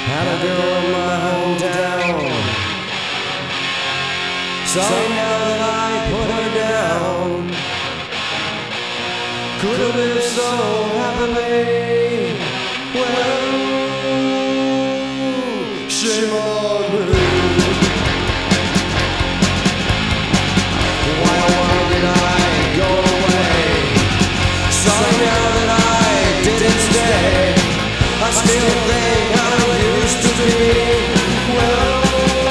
Had a girl in my hometown. Sorry now that I put her down. Could have lived so happily. Well, shame on me. Why did I go away? Sorry now that I didn't stay. I still think I used to be. Well,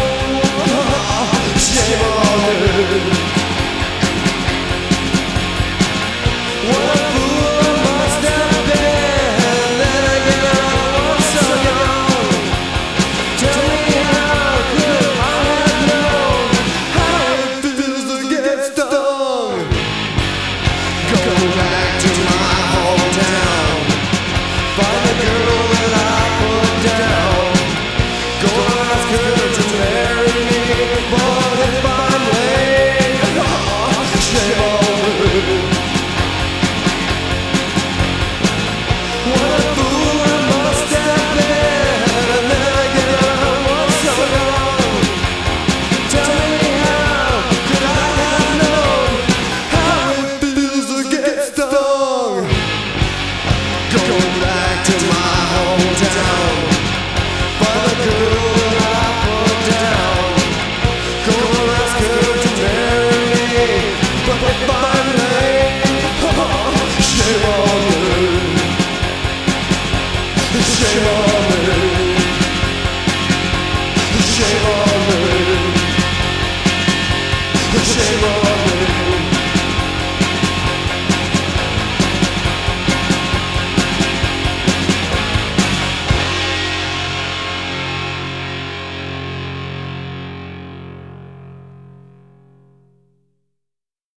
shame on me. What a fool I must have been. Then again I was so young. Tell me how could I have known how it feels to get stung. Go back to my hometown. Find the girl that I put down. Go ask her to marry me. But if I'm late, shame on me. What a fool I must have been. And then again I was so young. Tell me how could I have known how it feels to get stung. Go back to my